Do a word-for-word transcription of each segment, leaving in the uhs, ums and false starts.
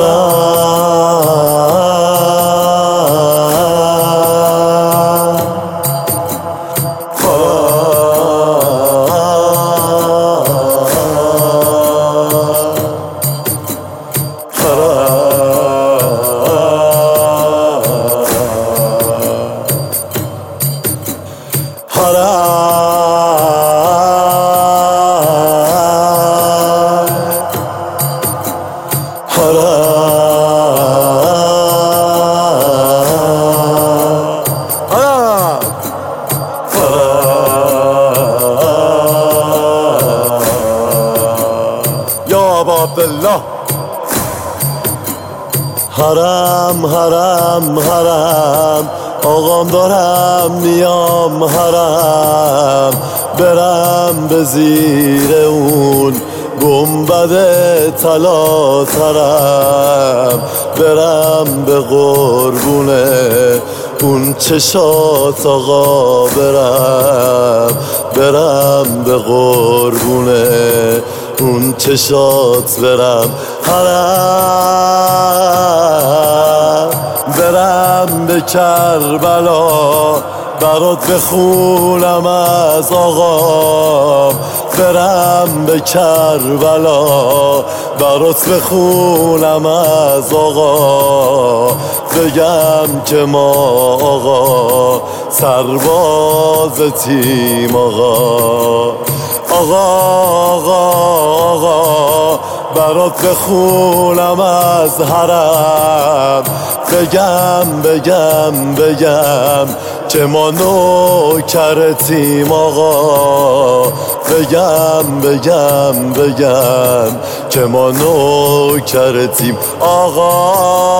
عبدالله حرم حرم حرم آقام دارم میام حرم برم به زیر اون گنبد طلا ترم برم به قربونه اون چشات آقا برم برم به قربونه اون چشات برم حرم برم به کربلا برات بخونم از آقا برم به کربلا برات بخونم از آقا بگم که ما آقا سرباز تیم آقا آقا آقا آقا برات بخونم از حرم بگم بگم بگم که ما نوکرتیم آقا بگم بگم بگم که ما نوکرتیم آقا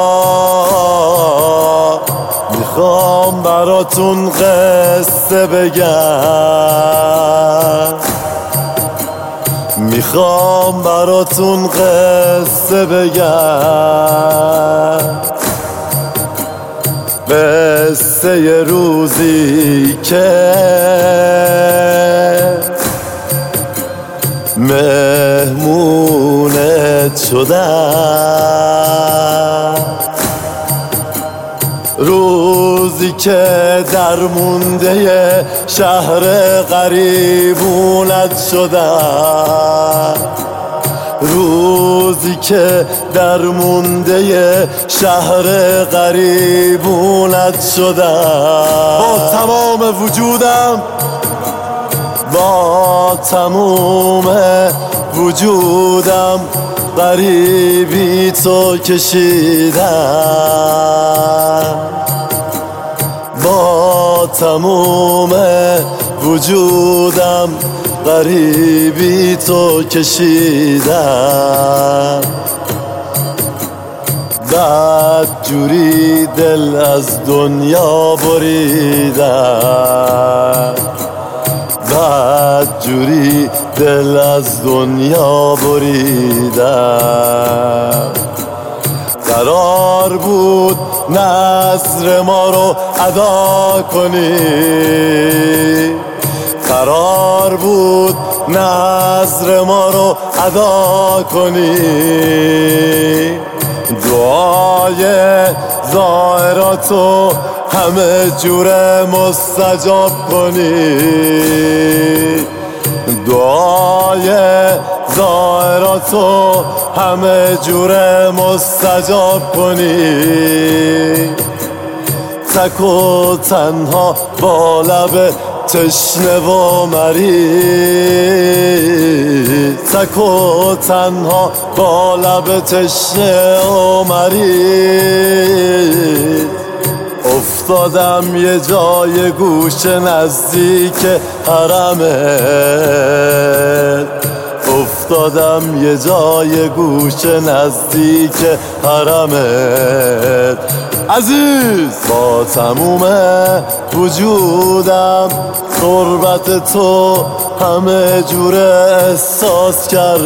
میخوام براتون قصه بگم میخوام براتون قصه بگم قصه ی روزی که مهمونت شدم روزی که در مونده شهر غریبونت شدم روزی که در مونده شهر غریبونت شدم با تمام وجودم با تمام وجودم غریبی تو کشیدم با تمام وجودم غریبی تو کشیدم بعد جوری دل از دنیا بریدم بعد جوری دل از دنیا بریدم قرار بود نذر ما رو ادا کنی قرار بود نذر ما رو ادا کنی دعای ظاهراتو همه جوره مستجاب کنی دعای ظاهراتو همه جوره مستجاب کنی تک و تنها با لب تشنه و مریض تک و تنها با لب تشنه و مریض افتادم یه جای گوش نزدیک حرمت افتادم یه جای گوش نزدیک حرمت عزیز با تموم وجودم قربت تو همه جوره احساس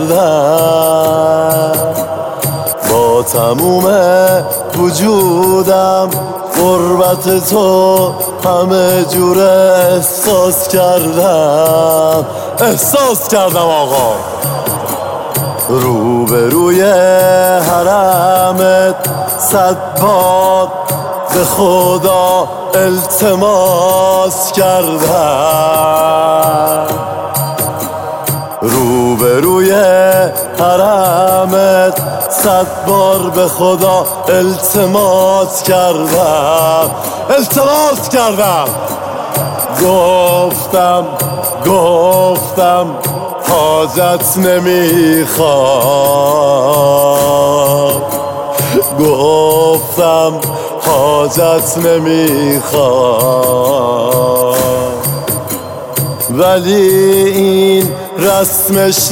کردم با تموم وجودم قربت تو همه جوره احساس کردم احساس کردم آقا روبروی حرمت صد بار به خدا التماس کردم، روبروی حرمت صد بار به خدا التماس کردم التماس کردم گفتم گفتم حاجت نمیخواد، گفتم حاجت نمیخواد، ولی این رسمش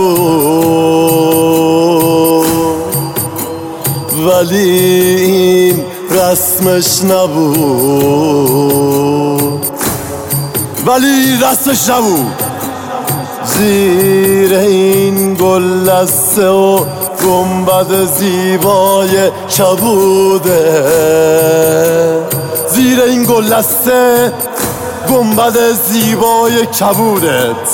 نبود، ولی این رسمش نبود، ولی رسمش نبود. زیر این گلدسته و گنبد زیبای کبوده، زیر این گلدسته گنبد زیبای کبودت،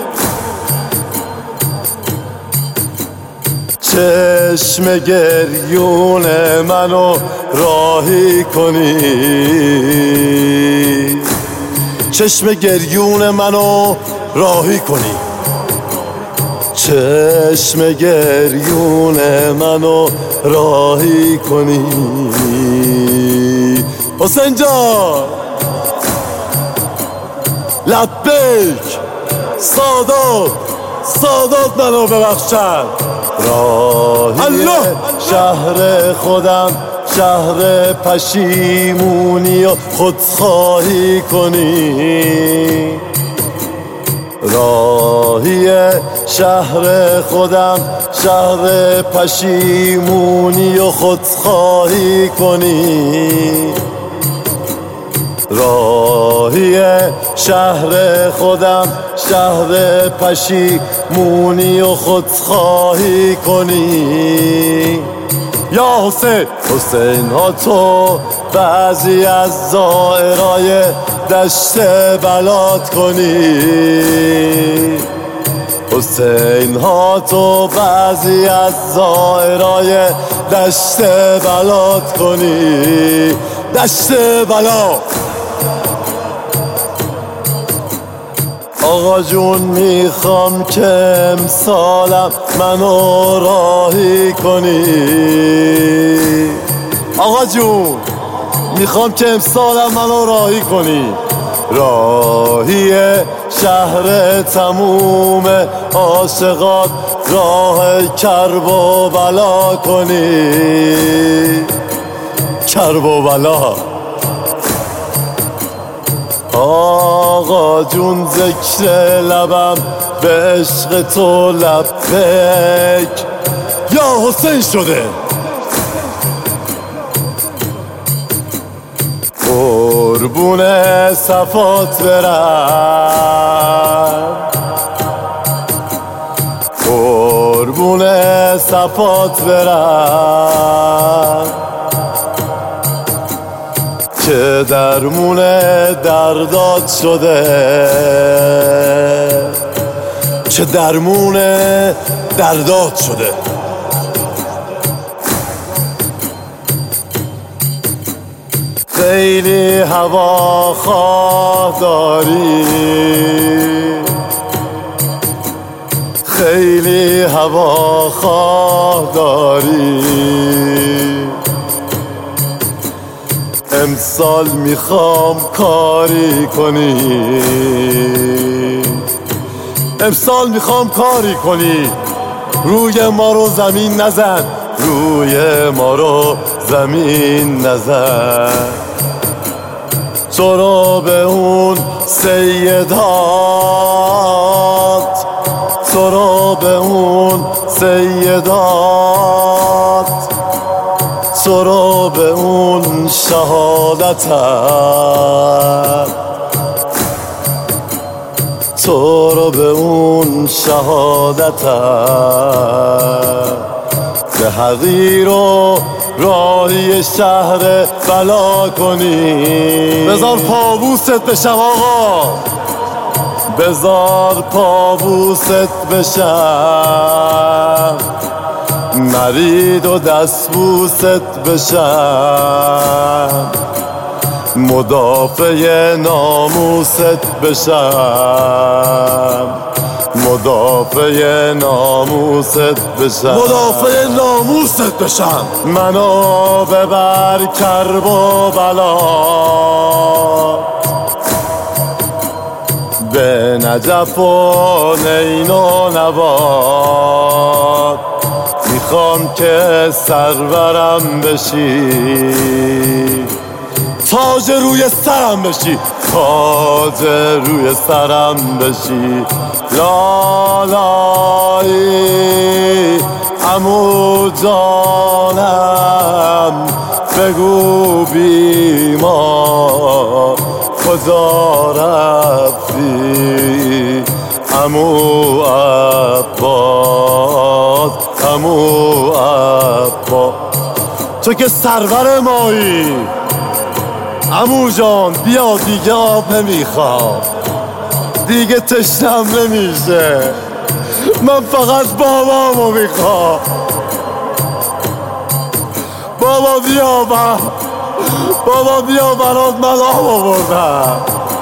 چشم گریون منو راهی کنی، چشم گریون منو راهی کنی، چشم گریون منو راهی کنی. حسین جان لبیک، سادات سادات منو ببخشن، راهی شهر خودم شهر پشیمونی و خودخواهی کنی، راهی شهر خودم شهر پشیمونی و خودخواهی کنی، راهی شهر خودم شهر پشیمونی و خودخواهی کنی. یا حسین حسین ها تو بعضی از زائرای دشت بلات کنی، حسین ها تو بعضی از زائرای دشت بلات کنی، دشت بلا. آقا جون میخوام که امسالم منو راهی کنی، آقا جون میخوام که امسالم منو راهی کنی، راهی شهر تموم عاشقات راه کرب و بلا کنی، کرب و بلا. آقا جون ذکر لبم به عشق تو لبیک یا حسین شده، قربون صفات برم، قربون صفات برم، که درمون دردات شده، که درمون دردات شده. خیلی هوا خواه داری، خیلی هوا خواه داری، امسال میخوام کاری کنی، امسال میخوام کاری کنی، روی ما رو زمین نزن، روی ما رو زمین نزن، تو رو به اون سیدات، تو رو به اون سیدات، تو رو به اون شهادتم، تو رو به اون شهادتم، به حقیر و راهی شهر بلا کنی. بذار پابوست بشم آقا، بذار پابوست بشم، نرید و دستبوست بشم، مدافع ناموست بشم، مدافع ناموست بشم، مدافع ناموست بشم. منو ببر کرب و بلا، به نجف و نین و نبات. میخوام که سرورم بشی، تاج روی سرم بشی، تاج روی سرم بشی. لالایی عمو جانم، بگو بی ما کجا رفتی؟ عمو عباس، عمو عباس، تو که سرور مایی. عمو جان بیا دیگه آب نمیخوام، دیگه تشنم نمیشه، من فقط بابامو میخوام. بابا بیا با بابا بیا برات من آب آوردم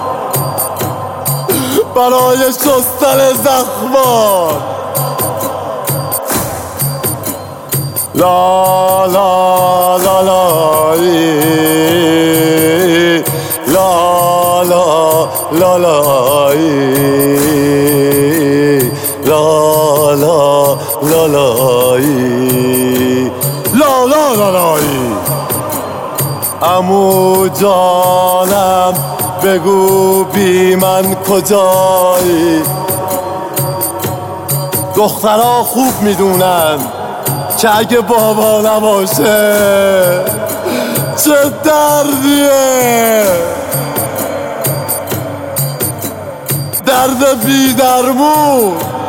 برای شستن زخمات. لا لا لا لایی، لا لا لا لایی، لا لا لا لایی، لا لا لا لایی. عمو جانم بگو بی من کجایی؟ دخترها خوب میدونن که اگه بابا نباشه چه دردیه، درد بی درمون،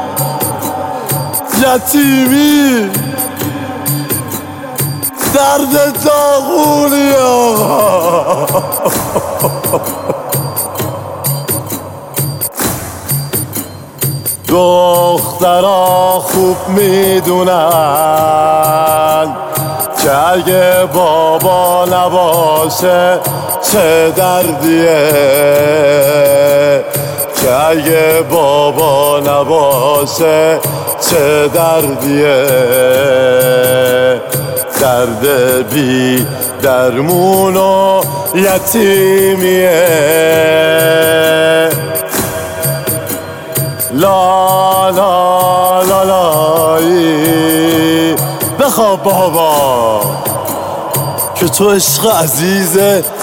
یتیمی، درد داغونی آقا. دخترها خوب میدونن که اگه بابا نباشه چه دردیه، که اگه بابا نباشه چه دردیه. درد بی درمون و یتیمیه. لا لا لا لایی، بخواب بابا که تو عشق عزیز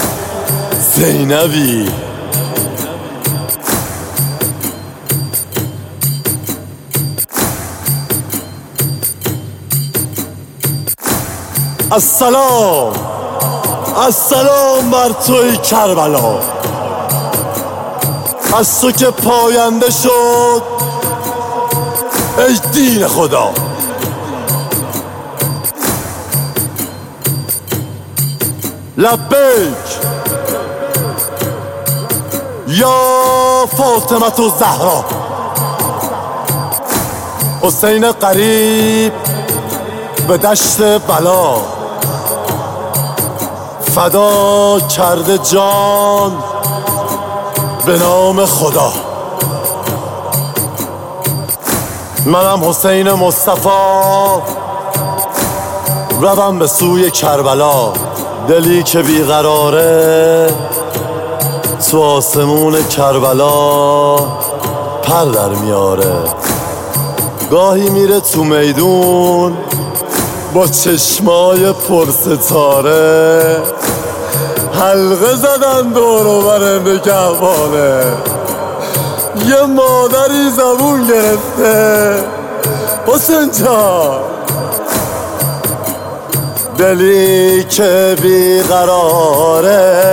زینبی. السلام السلام بر توی کربلا، از تو که پاینده شد ای دین خدا. لبیک یا فاطمه الزهرا. حسین قریب به دشت بلا، فدا کرده جان به نام خدا. منم حسین مصطفی روم به سوی کربلا. دلی که بیقراره تو آسمون کربلا پر در میاره. گاهی میره تو میدون با چشمای پرستاره، حلقه زدن دور و بر نگهبانه. یه مادری زبون گرفته حسین جان، دلی که بیقراره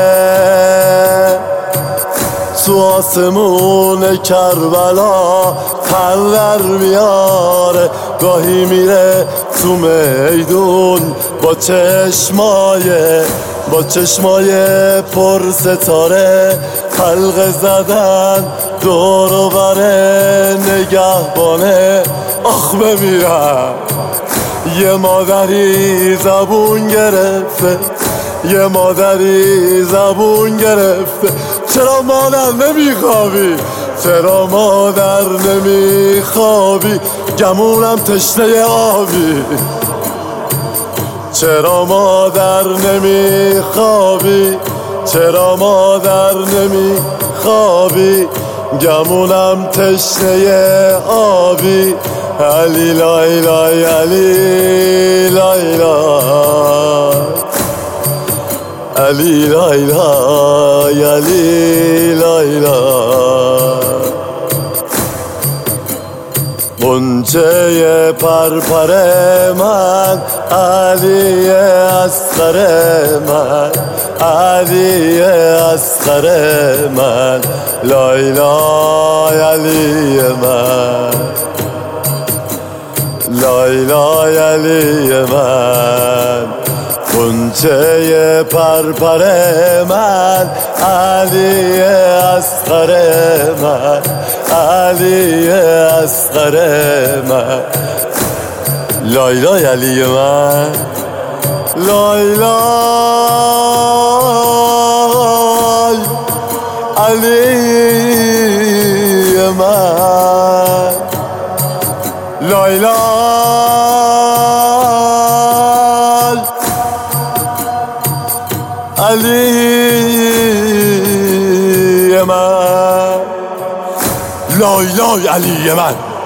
تو آسمون کربلا پر در میاره. گاهی میره تو میدون با چشمای با چشمای پر ستاره حلقه زدن دور و بره نگهبانه آخ بمیرم. یه مادری زبون گرفته، یه مادری زبون گرفته. چرا مادر نمیخوابی؟ چرا مادر نمیخوابی؟ گمونم تشنه آبی. چرا مادر نمیخوابی؟ چرا مادر نمیخوابی؟ گمونم تشنه آبی. علی لای لای علی لای لای علی لای لای علی لای لای. غنچه پرپر من علی اصغر من، علی اصغر من، لای لای علی من، لای لای علی من. غنچه پرپر من علی اصغر من، علی اصغر من، لای لای علی من، لای لای علی من، لای لای علی من، لای لای علی من.